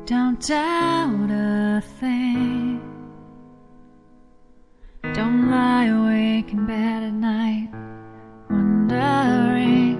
Don't doubt a thing. Don't lie awake in bed at night wondering.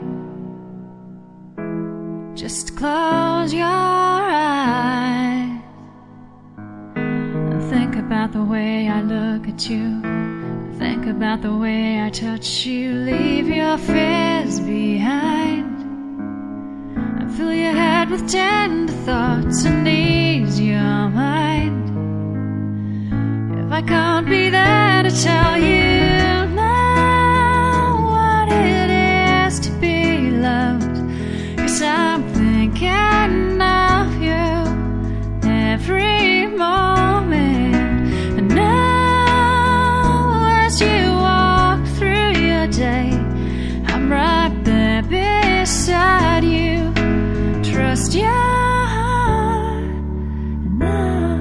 Just close your eyes and think about the way I look at you. Think about the way I touch you. Leave your fears behind and fill your head with tender thoughts and ease your mind. If I can't be there to tell you now what it is to be loved, 'cause I'm thinking of you every moment. And now as you walk through your day, I'm right there beside you. Trust your heart enough.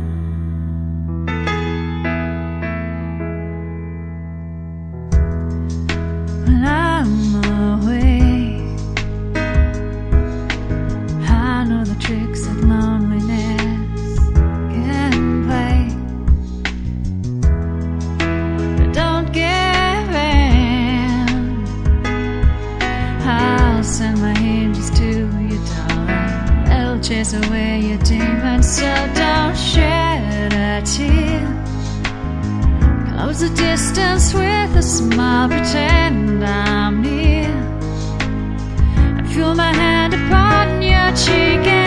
When I'm away, I know the tricks that loneliness can play. But don't give in. I'll send my angels to you, darling. They'll chase away your demons, so don't shed a tear. Close the distance with a smile, pretend I'm near, and feel my hand upon your cheek.